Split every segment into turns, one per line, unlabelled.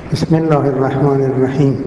بسم الله الرحمن الرحیم.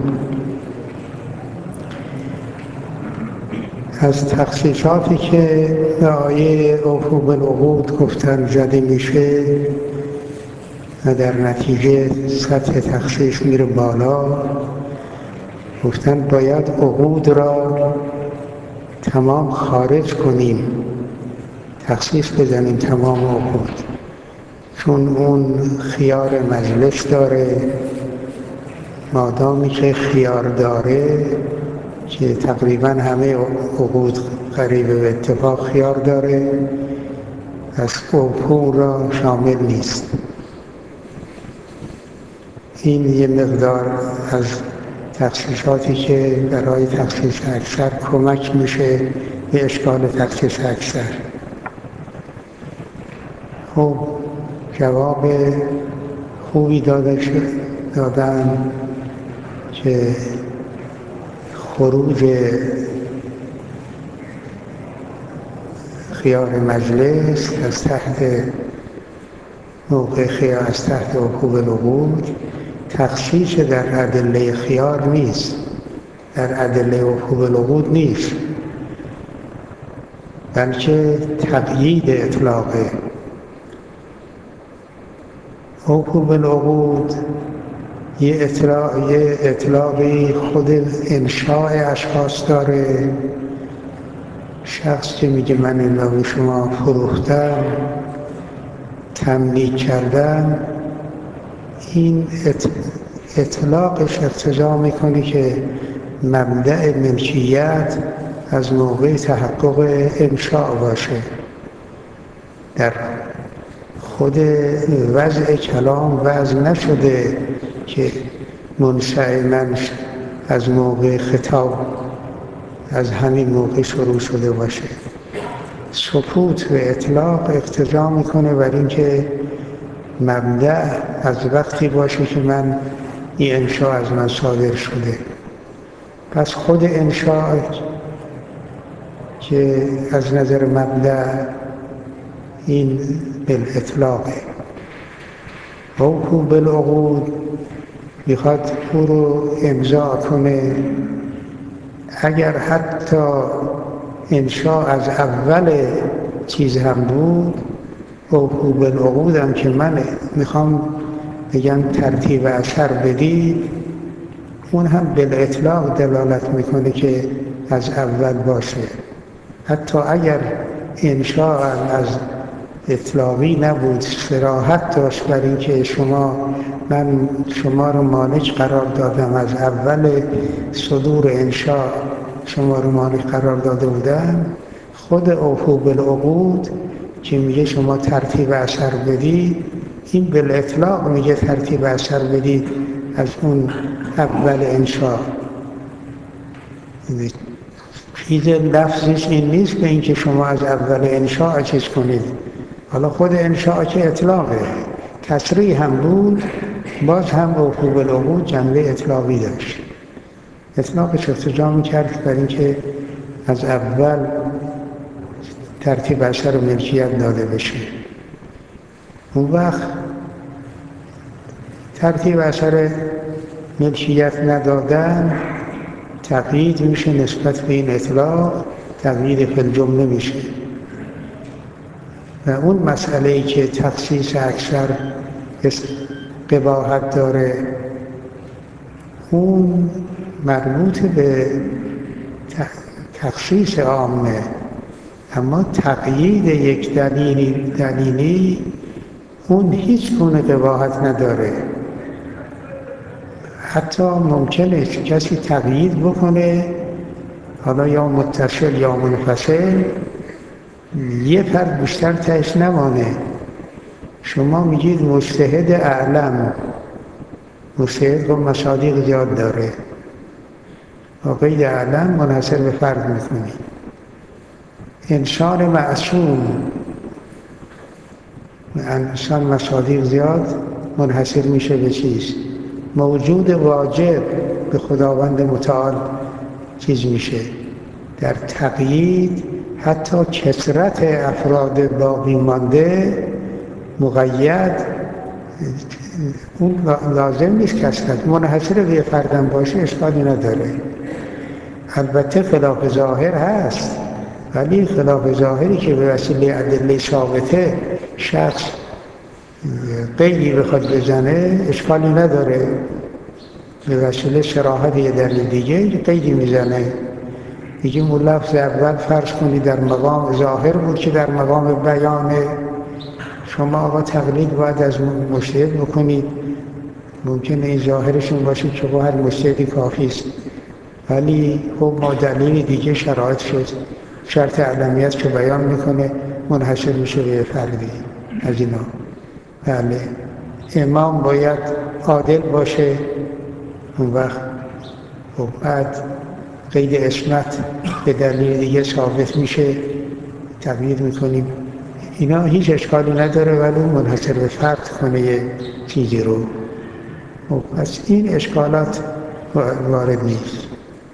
از تخصیصاتی که به آیه اوفوا بالعقود گفتن زده میشه و در نتیجه سطح تخصیص میره بالا، گفتن باید عقود را تمام خارج کنیم، تخصیص بزنیم تمام عقود، چون اون خیار مجلس داره. مادامی که خیار داره، که تقریبا همه عقود قریب به اتفاق خیار داره، از اوفوا را شامل نیست. این یه مقدار از تخصیصاتی که برای تخصیص اکثر کمک میشه به اشکال تخصیص اکثر. خب جواب خوبی دادن که خروج خیار مجلس از تحت موقع خیار، از تحت اوفوا بالعقود، تخصیص در ادله خیار نیست، در ادله اوفوا بالعقود نیست، بلکه تقیید اطلاقه. اوفوا بالعقود یه اطلاقی خود انشاء اشخاص داره. شخص که میگه من این را به شما فروختم، تملیک کردم، این اطلاقش اقتضا میکنه که مبدأ ملکیت از موقع تحقق انشاء باشه. در خود وضع کلام وضع نشده که منشأ از موقع خطاب از همین موقع شروع شده باشه. سکوت و اطلاق اقتضا میکنه بر اینکه مبدأ از وقتی باشه که من این انشاء از من صادر شده. پس خود انشاء که از نظر مبدأ این بالاطلاقه. اوفوا بالعقود میخواد او رو امضا کنه. اگر حتی انشاء از اول چیز هم بود، اوفوا بالعقود هم که من میخوام بگم ترتیب اثر بدید، اون هم بالاطلاق دلالت میکنه که از اول باشه. حتی اگر انشاء از اطلاقی نبود، صراحت داشت بر این که من شما رو مالک قرار دادم، از اول صدور انشاء شما رو مالک قرار داده بودم، خود اوفوا بالعقود که میگه شما ترتیب اثر بدید، این بالاطلاق میگه ترتیب اثر بدید از اون اول انشاء. چیز لفظش این نیست به اینکه شما از اول انشاء چیز کنید. حالا خود انشاء که اطلاقه، تصریح هم بود، باز هم اوفوا بالعقود جنبه اطلاقی داشت. اطلاقش اقتضا می‌کرد بر اینکه از اول ترتیب اثر ملکیت داده بشه. اون وقت ترتیب اثر ملکیت ندادن تقیید میشه نسبت به این اطلاق، تقیید فی الجمله میشه. و اون مسئله‌ای که تخصیص اکثر قباحت داره، اون مربوط به تخصیص عامه، اما تقیید یک دلیلی اون هیچ گونه قباحت نداره. حتی ممکنه کسی تقیید بکنه، حالا یا متصل یا منفصل، یه فرد بیشتر تهش نمانه. شما میگید مجتهد اعلم، مجتهد و مصادیق زیاد داره، و قید اعلم منحصر به فرد میکنید. انسان معصوم، انسان مصادیق زیاد منحصر میشه به چیز. موجود واجب به خداوند متعال چیز میشه. در تقیید حتی کثرت افراد باقی مانده مقید اون لازم نیست که اصلا منحصر به یه فردم باشه اشکالی نداره. البته خلاف ظاهر هست، ولی خلاف ظاهری که به وسیله ادله ثابته شخص قیدی بخواد بزنه اشکالی نداره. به وسیله صراحت یه دلیل دیگه قیدی میزنه، میگه اون لفظ اول فرض کنی در مقام ظاهر بود که در مقام بیانه، شما آقا تقلید باید از مجتهد بکنید. ممکنه این ظاهرشون باشه که هر مجتهدی کافی است، ولی خب ما دلیل دیگه شرایط شد، شرط علمیت که بیان میکنه منحصر میشه به فردی از اینا. بله، امام باید عادل باشه، اون وقت خب بعد قید عصمت به دلیل دیگه ثابت میشه، تقیید میکنیم. اینا هیچ اشکالی نداره، ولی منحصر به فرد کنه یه چیزی رو. پس این اشکالات وارد نیست.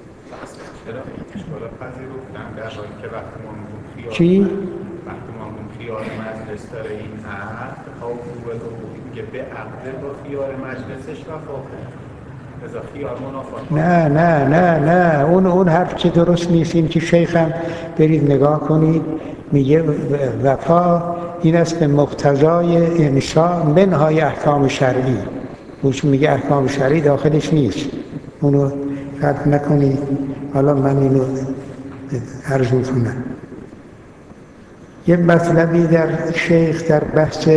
چی؟
وقتی ما خیار مجلس داره این عقد که به عقد با خیار مجلسش وفا ازا خیار منافات.
نه اون حرف که درست نیست. این که شیخم برید نگاه کنید میگه وفا این است به مقتضای انشاء منهای احکام شرعی. اوش میگه احکام شرعی داخلش نیست، اونو فرق نکنید. حالا من اینو عرض میکنم. یه مطلبی در شیخ در بحث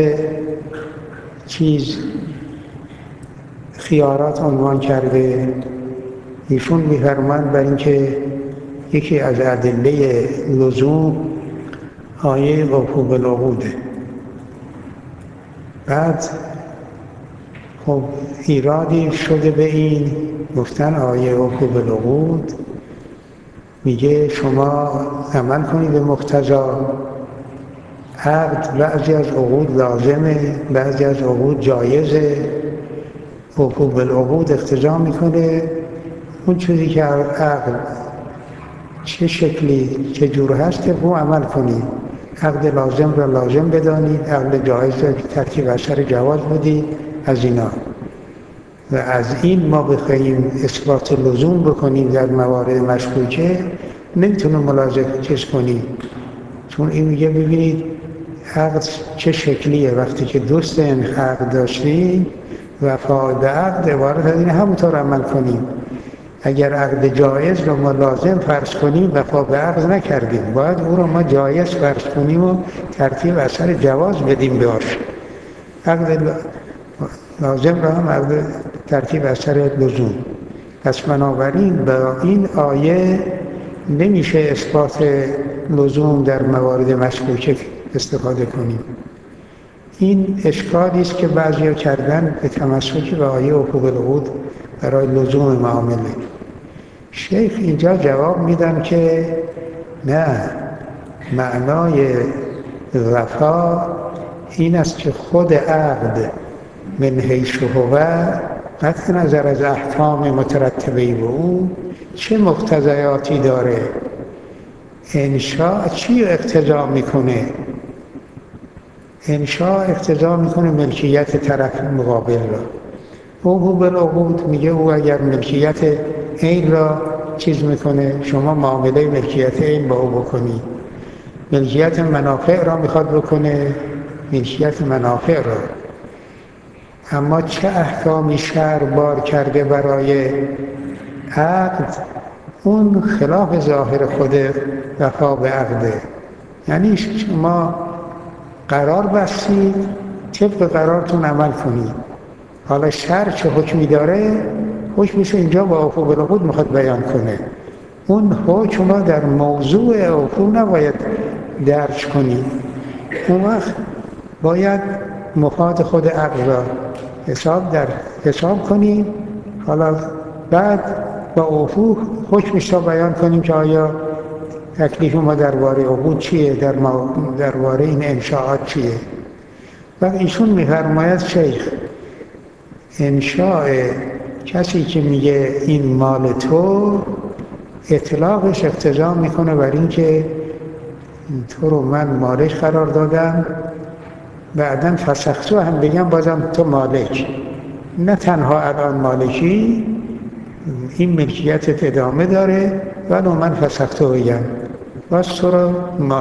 خیارات عنوان کرده. ایشون می‌فرمایند برای اینکه یکی از ادله لزوم آیه وفو بالعقوده. بعد خب ایرادی شده به این، گفتن آیه وفو بالعقود میگه شما عمل کنید به مقتضا عقد. بعضی از عقود لازمه، بعضی از عقود جایزه. وفو بالعقود اقتضا میکنه اون چیزی که عقل چه شکلی چه جور هست که رو عمل کنید. عقد لازم را لازم بدانید، عقد جایز را ترتیب اثر جواز بدید، از اینا. و از این ما بخواهیم اثبات لزوم بکنیم در موارد مشکوکه نمیتونه ملاحظه چیز کنیم. چون این میگه ببینید عقد چه شکلیه. وقتی که دوست این عقد داشتیم وفا به عقد عبارت از این همونطور عمل کنیم. اگر عقد جایز رو ما لازم فرض کنیم وفا به عقد نکردیم، باید او رو ما جایز فرض کنیم و ترتیب اثر جواز بدیم بهش. عقد لازم رو هم عقد ترتیب اثر لزوم. پس بنابراین با این آیه نمیشه اثبات لزوم در موارد مشکوکه استفاده کنیم. این اشکالی است که بعضیا کردن به تمسک به آیه وفو بالعقود برای لزوم معامله. شیخ اینجا جواب میدن که نه، معنای وفا این است که خود عقد من حیث هو قطع نظر از احکام مترتبه به او چه مقتضیاتی داره، انشاء چی اقتضا میکنه. انشاء اقتضا میکنه ملکیت طرف مقابل را. وفو بالعقود میگه او اگر ملکیت عین را چیز میکنه شما معامله ملکیت عین با او بکنی. ملکیت منافع را میخواد بکنه، ملکیت منافع را. اما چه احکامی شرع بار کرده برای عقد اون خلاف ظاهر خود وفا به عقده. یعنی شما قرار بستید طبق قرارتون عمل کنید. حالا شرع چه حکمی داره حکمش اینجا با وفو بالعقود میخواد بیان کنه. اون حکم را در موضوع وفو نباید درج کنید. اون وقت باید مفاد خود عقل را حساب کنیم. حالا بعد با وفو حکمش را بیان کنیم که آیا تکلیف ما درباره عقود چیه، درباره این انشاءات چیه. و ایشون میفرماید شیخ انشاء کسی که میگه این مال تو اطلاقش اقتضا میکنه بر این که تو رو من مالک قرار دادم بعداً فسختو هم بگم بازم تو مالک، نه تنها الان مالکی، این ملکیتت ادامه داره، ولو من فسختو بگم باز تو رو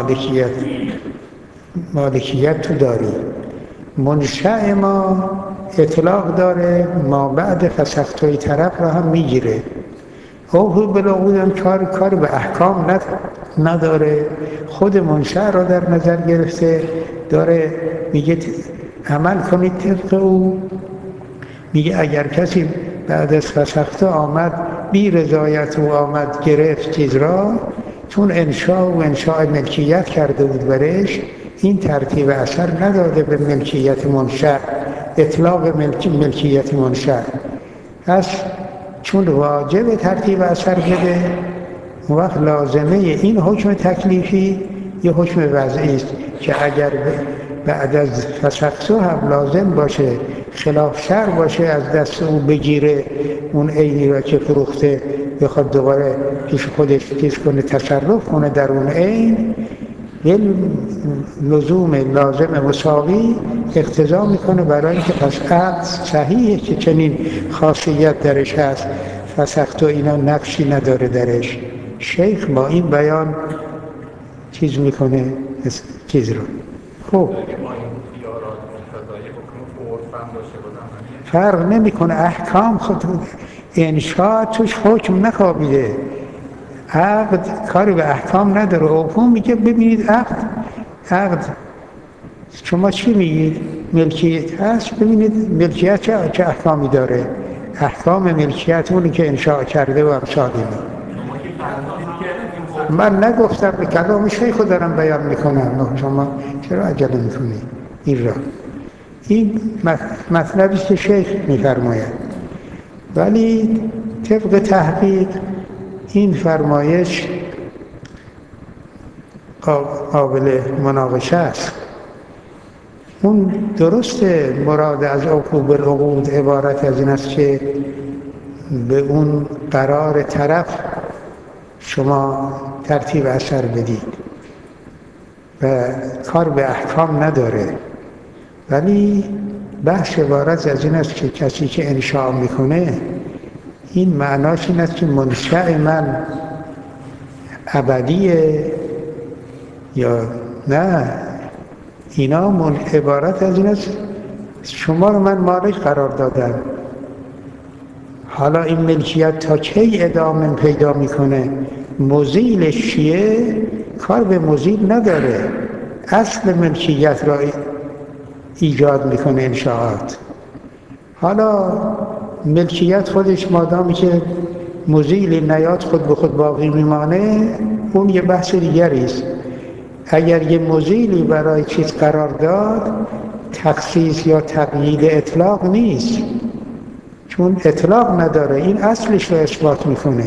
مالکیت تو داری. منشأ ما اطلاق داره، ما بعد فسختوی طرف را هم میگیره. اوفوا بالعقود هم کار به احکام نداره، خود منشأ را در نظر گرفته داره، میگه عمل کنید طبق او. میگه اگر کسی بعد از فسخته آمد بی رضایت او آمد گرفت چیز را، چون انشاء ملکیت کرده بود برش، این ترتیب اثر نداده به ملکیت منشأ، اطلاق ملکیت منشأ. پس چون واجب ترتیب اثر بده، اون وقت لازمه این حکم تکلیفی یه حکم وضعی است که اگر بعد از فسخته هم لازم باشه خلاف شرع باشه از دست او بگیره اون عینی را که فروخته، بخواد دوباره پیش خودش چیز کنه، تصرف کنه در اون عین، لزوم لازم مساوی اقتضا میکنه برای اینکه پس عقد صحیحه که چنین خاصیت درش هست، فسخت و اینا نقشی نداره درش. شیخ با این بیان چیز میکنه چیز رو. خب فرق نمیکنه، احکام خود انشاء توش حکم نخوابیده، عقد کاری به احکام نداره. عفو میگه ببینید عقد شما چی میگید؟ ملکیت هست، ببینید ملکیت چه احکامی داره، احکام ملکیت اونی که انشاء کرده و امثال من نگفتم، به کلام شیخ دارم بیان میکنم، شما چرا عجله میکنید؟ این مطلبی که شیخ میفرماید، ولی طبق تحقیق این فرمایش قابل مناقشه است. اون درسته مراد از عقوق بالعقود عبارت از این است که به اون قرار طرف شما ترتیب اثر بدید و کار به احکام نداره، ولی بحث عبارت از این است که کسی که انشاء میکنه این معناش این است که منشأ من ابدیه یا نه. اینا عبارت از این است شما رو من مالک قرار دادم، حالا این ملکیت تا کی ادامه پیدا میکنه؟ مزیلش چیه؟ کار به مزیل نداره، اصل ملکیت را ایجاد میکنه انشاءات. حالا ملکیت خودش مادامی که مزیل نیاد خود به خود باقی میمانه، اون یه بحث دیگری است. اگر یه مزیلی برای چیز قرار داد، تخصیص یا تقیید اطلاق نیست، چون اطلاق نداره، این اصلش رو اثبات میکنه.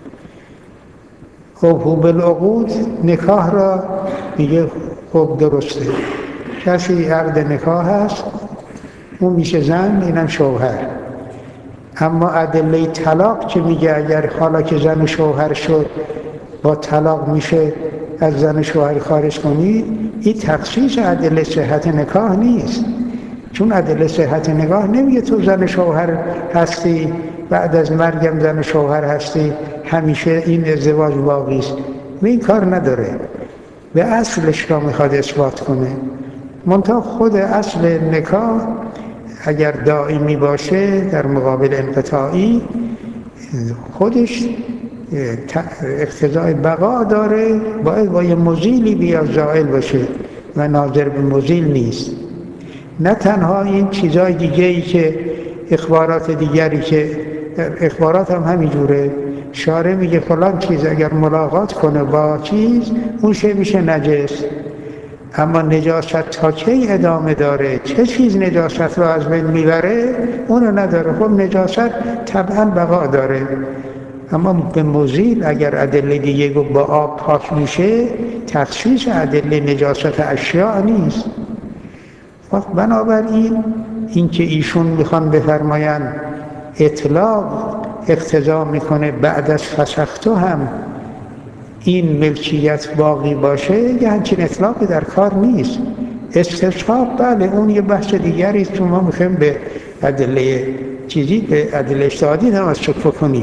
اوفوا بالعقود نکاح را میگه خب درسته، کسی عقد نکاح هست، اون میشه زن، اینم شوهر. اما ادله طلاق که میگه اگر حالا که زن و شوهر شد با طلاق میشه از زن و شوهر خارج کنید، این تخصیص ادله صحت نکاح نیست، چون ادله صحت نکاح نمیگه تو زن و شوهر هستی بعد از مرگم زن و شوهر هستی همیشه این ازدواج باقی است، این کار نداره، به اصلش را میخواد اثبات کنه. منتها خود اصل نکاح اگر دائمی باشه در مقابل انقطاعی خودش اقتضای بقا داره، باید با یه مزیلی بیا زائل باشه و ناظر به مزیل نیست. نه تنها این چیزای دیگه‌ای که اخبارات دیگری که اخبارات هم همینجوره، شارع میگه فلان چیز اگر ملاقات کنه با چیز اون شی میشه نجس، اما نجاست تا کی ادامه داره؟ چه چیز نجاست رو از بین میبره؟ اونو نداره. خب نجاست طبعا بقا داره، اما به مزیل اگر ادله دیگه با آب پاک میشه، تخصیص ادله نجاست اشیاء نیست. وقت بنابراین این که ایشون میخوان بفرماین اطلاق اقتضا میکنه بعد از فسخته هم این ملکیت باقی باشه، یه همچین اطلاقی در کار نیست. استصحاب بله اون یه بحث دیگری است، ما میخوایم به ادله چیزی، به ادله اجتهادی تمسک کنیم.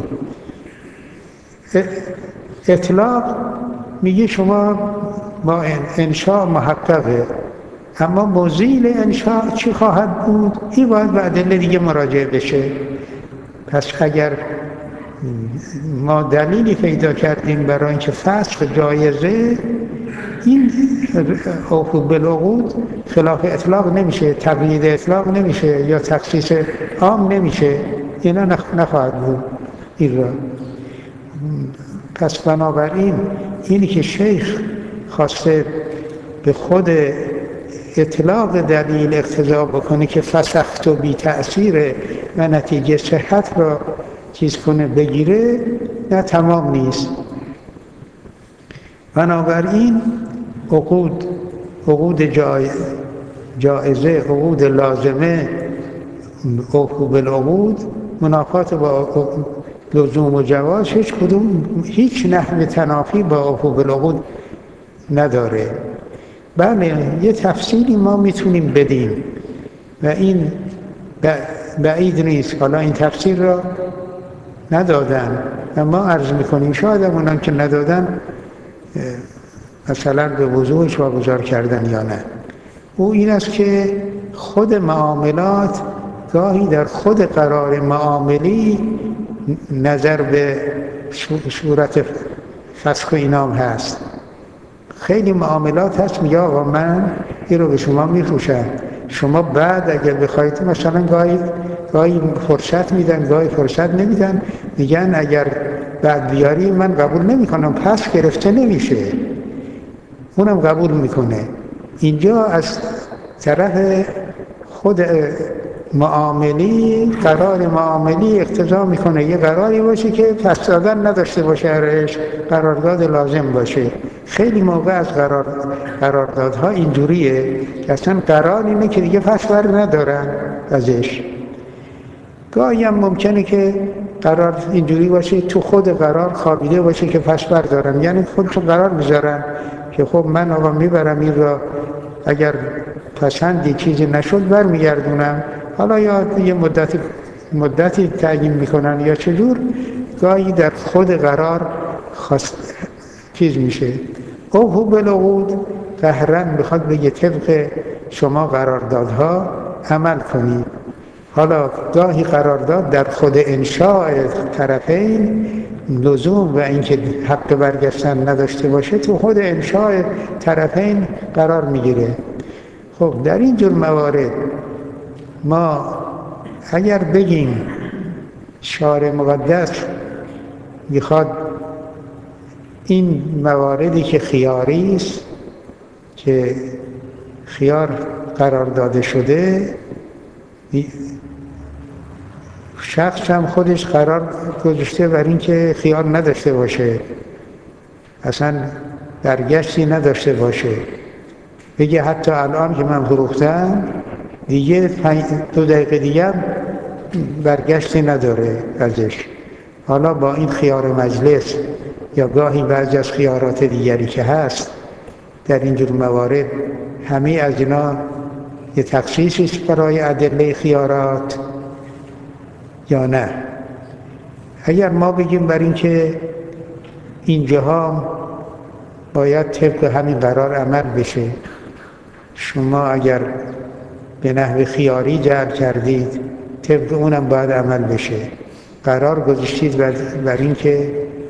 اطلاق میگه شما با انشاء محققه، اما مزیل انشاء چی خواهد بود؟ این باید به ادله دیگه مراجعه بشه. پس اگر ما دلیلی پیدا کردیم برای اینکه فسخ جایزه، این اوفوا بالعقود خلاف اطلاق نمیشه، تقیید اطلاق نمیشه یا تخصیص عام نمیشه، اینا نخواهد بود این را. پس بنابراین اینی که شیخ خواسته به خود اطلاق دلیل اقتضا بکنه که فسخت و بی تأثیره و نتیجه صحت را چیز کنه بگیره، نه تمام نیست. بنابراین عقود جائزه، عقود لازمه، اوفوا بالعقود، منافات با لزوم و جواز هیچ نحو تنافی با اوفوا بالعقود نداره. بله یه تفصیلی ما میتونیم بدیم و این بعید نیست، حالا این تفسیر را ندادن و ما عرض میکنیم شاید اونان که ندادن مثلا به وضوحش واگذار کردن یا نه. او این است که خود معاملات گاهی در خود قرار معاملی نظر به صورت فسخ و اینام هست. خیلی معاملات هست میگه آقا من این رو به شما میفروشم، شما بعد اگر بخواید مثلا گاهی فرصت میدن گاهی فرصت نمیدن، میگن اگر بعد بیاری من قبول نمی کنم، پس گرفته نمیشه، اونم قبول میکنه. اینجا از طرف خود معاملی، قرار معاملی اقتضا میکنه یه قراری باشه که پس دادن نداشته باشه، ارش قرارداد لازم باشه. خیلی موقع از قراردادها اینجوریه که اصلا قرار اینه که دیگه پس بر ندارن ازش. گاهی هم ممکنه که قرار اینجوری باشه تو خود قرار خوابیده باشه که پس بردارن، یعنی خودشون قرار میذارن که خب من آقا میبرم این را، اگر پسندی چیزی نشد برمیگردونم، حالا یا یه مدتی تعیین میکنن یا چجور. گاهی در خود قرار چیز میشه. اوفوا بالعقود قهرا میخواد بگه طبق شما قراردادها عمل کنید. حالا گاهی قرارداد در خود انشاء طرفین لزوم و اینکه حق برگشتن نداشته باشه تو خود انشاء طرفین قرار میگیره. خب در این جور موارد ما اگر بگیم شارع مقدس میخواد این مواردی که خیاری است، که خیار قرار داده شده، شخص هم خودش قرار گذاشته بر این که خیار نداشته باشه، اصلا برگشتی نداشته باشه، بگه حتی الان که من فروختم دیگه 2 دقیقه دیگه برگشتی نداره ازش. حالا با این خیار مجلس یا گاهی بعضی از خیارات دیگری که هست در اینجور موارد، همه از اینا یه تخصیصی است برای ادله خیارات یا نه؟ اگر ما بگیم بر این که اینجاها باید طبق همین قرار عمل بشه، شما اگر به نحو خیاری جعل کردید طبق اونم باید عمل بشه، قرار گذاشتید بر این که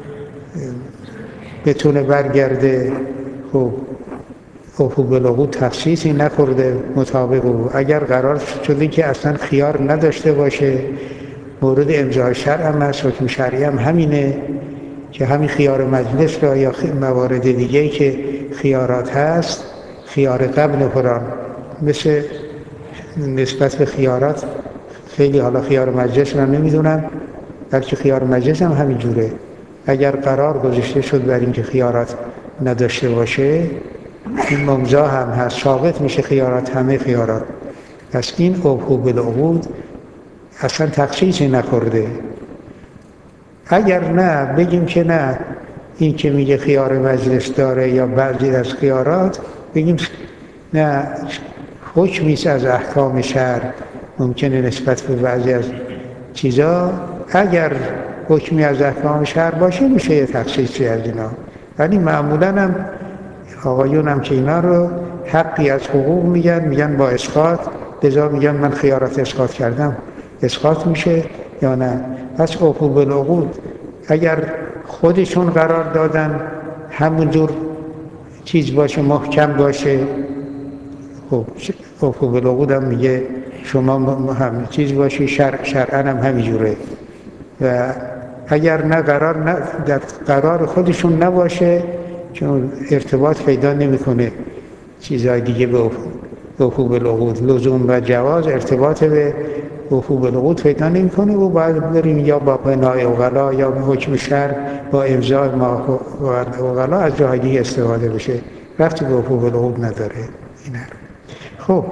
بتونه برگرده، خب اوفوا بالعقود تخصیصی نخورده مطابق او. اگر قرار شده که اصلا خیار نداشته باشه، مورد امضای شرع هم هست، حکم شرعی هم همینه که همین خیار مجلس را یا موارد دیگه‌ای که خیارات هست، خیار قبل قرآن مثل نسبت به خیارات خیلی، حالا خیار مجلس را نمیدونم، بلکه خیار مجلس هم همین جوره. اگر قرار گذاشته شد بر این که خیارات نداشته باشه، این ممضا هم هست، ثابت میشه خیارات، همه خیارات. پس این اوفوا بالعقود اصلا تخصیصی نخورده. اگر نه بگیم که نه، این که میگه خیار مجلس داره یا بعضی از خیارات، بگیم نه حکمیست از احکام شرع، ممکنه نسبت به بعضی از چیزا اگر حکمی از احکام شرع باشه میشه یه تخصیصی از اینا، ولی معمولا هم آقایون هم که اینا رو حقی از حقوق میگن با اسقاط، لذا میگن من خیارات اسقاط کردم، اسقاط میشه یا نه. پس اوفوا بالعقود اگر خودشون قرار دادن همونجور چیز باشه، محکم باشه، خب اوفوا بالعقود هم میگه شما هم چیز باشی، شرعاً هم همینجوره. و اگر نه در قرار خودشون نباشه، چون ارتباط پیدا نمیکنه چیزهای دیگه به اوفوا بالعقود، لزوم و جواز ارتباط به اوفوا بالعقود پیدا نمیکنه و باید بریم یا با بنای عقلا یا به حکم شرع با امضای عقلا از جاهای دیگه استفاده بشه، رفتی به اوفوا بالعقود نداره. این خب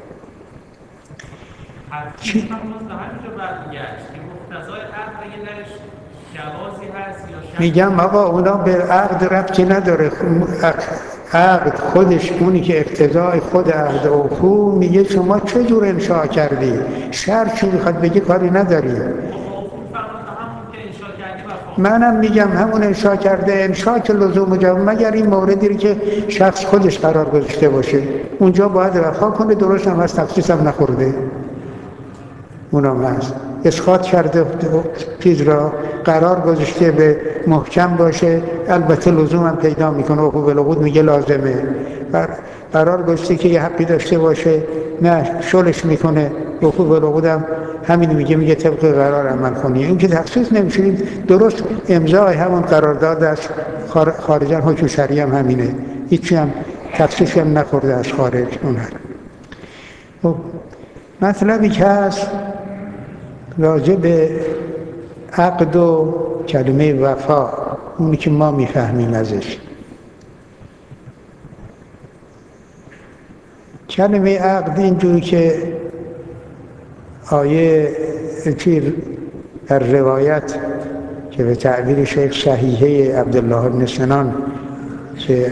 چی؟ همونجا برگشت که مقتضای عقد اگه درش جوازی هست یا
میگم آقا اونا به عقد ربطی نداره. عقد خودش اونی که اقتضای خود عقد اوفو میگه شما چه جور انشاء کردی، شرع چی میخواد بگه کاری نداری. منم میگم همون انشاء کرده، انشاء که لزوم جواب مگر این موردی که شخص خودش قرار گذاشته باشه اونجا باید وفا کنه، درست هم از تخصیص هم نخورده، اونم هست. اسقاط کرده چیز را قرار گذاشته به محکم باشه، البته لزوم هم پیدا میکنه، اوفوا بالعقود میگه لازمه. قرار گذاشته که یه حقی داشته باشه، نه شلش میکنه، اوفوا بالعقود هم همین میگه طبق قرار عمل کنی. این که تخصیص نمیشه، درست امضای همون قرارداد است، خارجا حکم شرعی هم همینه، هیچی هم تخصیصی هم نخورده از خارج. اون خب مطلبی که هست راجع به عقد و کلمه وفا، اونی که ما میفهمیم ازش. کلمه عقد اینجوری که آیه در روایت که به تعبیر شیخ صحیحه عبدالله بن سنان که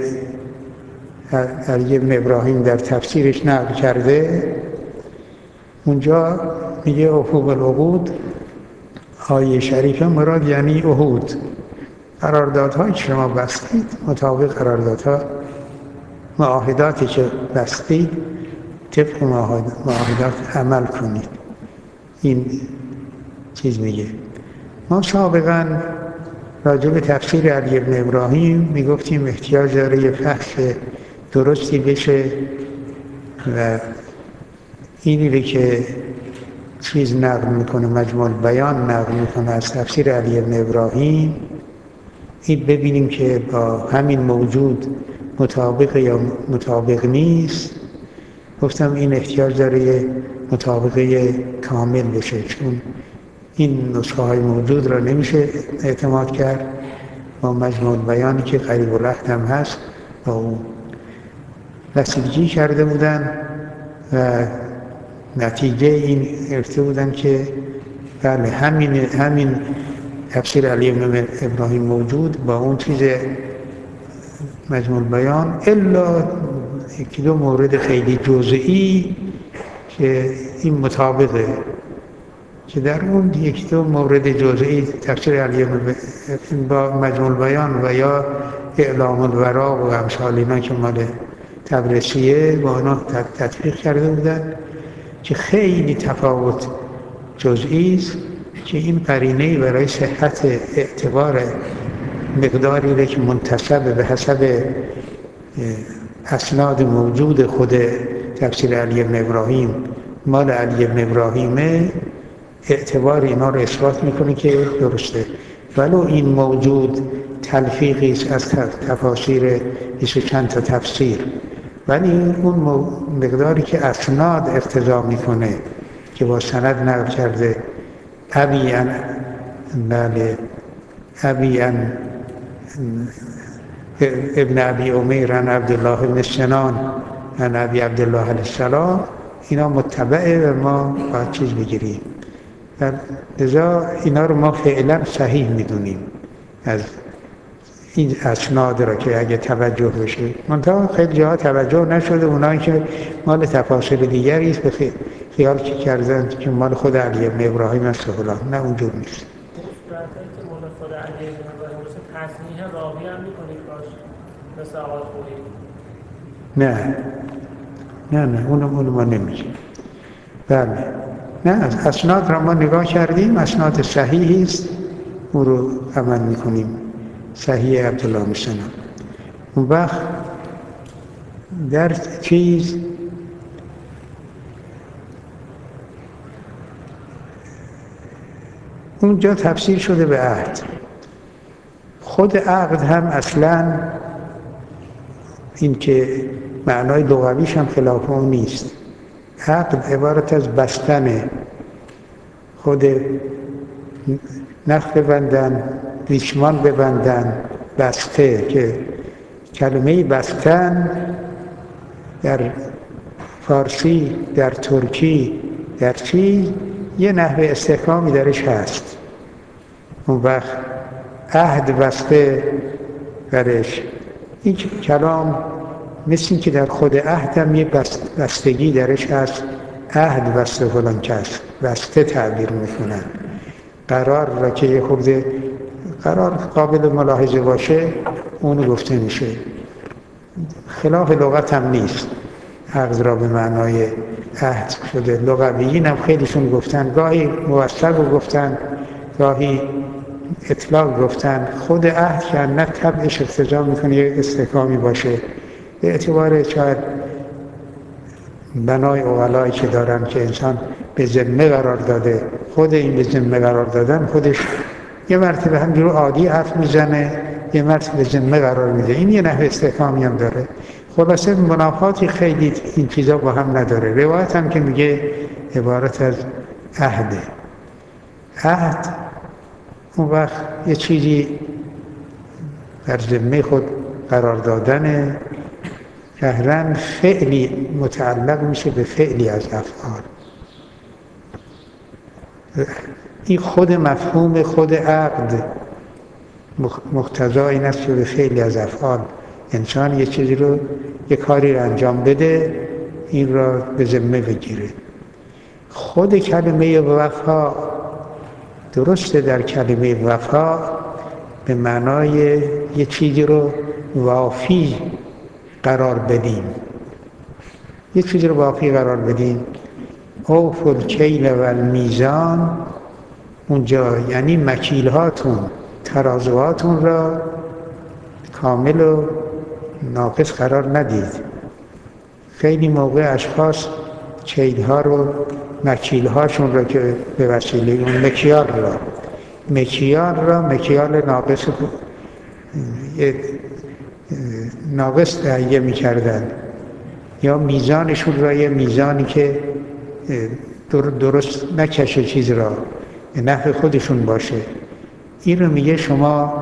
علی بن ابراهیم در تفسیرش نقل کرده، اونجا میگه اوفوا بالعقود، آیه شریفه مراد یعنی عهود، قراردادهایی که شما بستید مطابق قراردادها، معاهداتی که بستید طبق معاهدات عمل کنید. این چیز میگه. ما سابقا راجع به تفسیر علی بن ابراهیم میگفتیم احتیاج داره یه فحص درستی بشه و اینی که چیز نقل میکنه، مجموع بیان نقل میکنه از تفسیر علی بن ابراهیم، این ببینیم که با همین موجود مطابق یا مطابق نیست. گفتم این احتیاج داره یه مطابقه کامل بشه، چون این نسخه های موجود را نمیشه اعتماد کرد. با مجموع بیانی که قریب العهد هم هست با اون رسیدگی کرده بودن و نتیجه این گرفته بودن که بله همین تفسیر علی بن ابراهیم موجود با اون چیز مجموع بیان الا یکی دو مورد خیلی جزئی که این مطابقه، که در اون یکی دو مورد جزئی تفسیر علی با مجموع بیان و یا اعلام الورا و امثال اینا که مال تبرسیه با اونا تطبیق کرده بودن که خیلی تفاوت جزئی است، که این قرینه برای صحت اعتبار مقداری که منتسب به حسب اسناد موجود خود تفسیر علی بن ابراهیم مال علی بن ابراهیمه، اعتبار اینا رو اثبات میکنه که درسته. ولو این موجود تلفیقی است از تفاسیر 20 چند تا تفسیر، ولی اون مقداری که اسناد اقتضا میکنه که با سند نقل کرده ابی ان ابن ابی امیر عن عبدالله بن سنان عن ابی عبدالله علیه السلام، اینا متبعه و ما باید چیز بگیریم. لذا اینا رو ما فعلا صحیح میدونیم از این اسناد را که اگه توجه بشه، منتها خیلی جاها توجه نشده، اونایی که مال تفاسیر دیگری است به خیال که کردن که مال خود علی بن ابراهیم است و فلان. نه اونجور نیست.
صورتی که مال خود علی بن ابراهیم باشه تصحیح راوی هم میکنید باش مثل آقای خویی؟
نه اون ما نمیگیم. بله نه، اسناد را ما نگاه کردیم، اسناد صحیحی است، اون رو عمل میکنیم، صحیح عبدالله بن سلام. اون وقت در چیز اونجا تفسیر شده به عهد. خود عقد هم اصلاً این که معنای لغویش هم خلاف اون نیست. عقد عبارت از بستن، خود نخ ببندن، ریشمان ببندن، بسته، که کلمه بستن در فارسی، در ترکی، در چیز یه نحوه استحکامی درش هست. اون وقت عهد بسته درش، این کلام مثل این که در خود عهد هم یه بستگی درش هست. عهد بسته فلان کس، بسته تعبیر میکنن. قرار را که یه خورده قرار قابل ملاحظه باشه اونو گفته میشه. خلاف لغت هم نیست، عقد را به معنای عهد شده. لغویین هم خیلیشون گفتن، گاهی موثق رو گفتن، گاهی اطلاق گفتن. خود عهد که نه طبعش اقتضا میکنه یک استحکامی باشه، به اعتبار شاید بنای اغلایی که دارن که انسان به ذمه قرار داده. خود این به ذمه قرار دادن خودش یه مرتبه همجور عادی حرف میزنه، یه مرتبه ذمه قرار میده، این یه نحو استحکامی هم داره. خلاصه منافاتی خیلی این چیزا با هم نداره. روایت هم که میگه عبارت از عهده. عهد اون وقت یه چیزی در ذمه خود قرار دادن، ظاهراً فعلی متعلق میشه به فعلی از افعال. این خود مفهوم خود عقد مقتضا این است که به فعلی از افعال انسان یه چیزی رو، یه کاری رو انجام بده، این را به ذمه بگیره. خود کلمه وفا درسته، در کلمه وفا به معنای یه چیزی رو وافی قرار بدیم، یه چیزی رو وافی قرار بدیم. اوفوا الکیل و المیزان، اونجا یعنی مکیلهاتون، ترازوهاتون را کامل و ناقص قرار ندید. خیلی موقع اشخاص کیلها رو، مکیلهاشون را که به وسیله اون مکیال ناقص تهیه می‌کردن، یا میزانشون را یه میزانی که درست نکشه چیز را، به نفع خودشون باشه. این رو میگه شما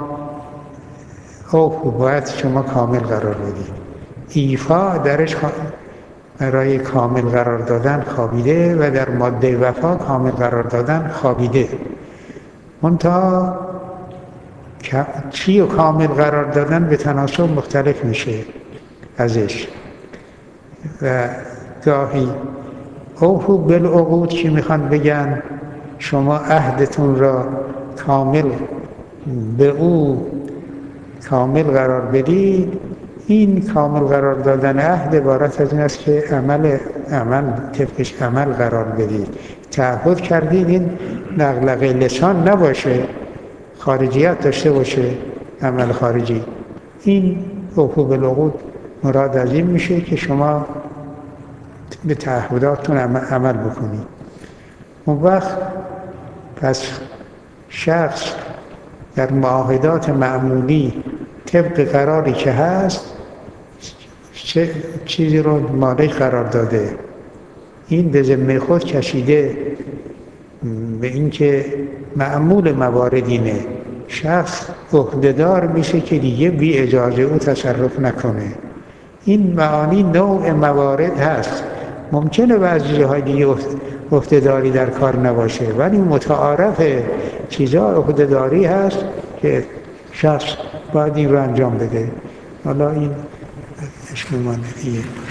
باید شما کامل قرار بدید. ایفا درش برای کامل قرار دادن خوابیده و در ماده وفا کامل قرار دادن خوابیده. منتها چی و کامل قرار دادن به تناسب مختلف میشه ازش. و گاهی اوفوا بالعقود که میخوان بگن شما عهدتون را کامل به او کامل قرار بدید. این کامل قرار دادن عهد عبارت از این است که عمل طبقش عمل قرار بدید. تعهد کردید این لغلقه لسان نباشه، خارجیت داشته باشه، عمل خارجی. این اوفوا بالعقود مراد از این میشه که شما به تعهداتتون عمل بکنید. اون وقت پس شخص در معاهدات معمولی طبق قراری که هست چه چیزی رو مالک قرار داده، این به ذمه خود کشیده به اینکه معمول موارد اینه، شخص عهده‌دار میشه که دیگه بی اجازه او تصرف نکنه. این معانی نوع موارد هست. ممکنه بعضی جاهای دیگه عهده‌داری در کار نباشه، ولی متعارف چیزا عهده‌داری هست که شخص باید این رو انجام بده. حالا این اشکال مانده دیگه.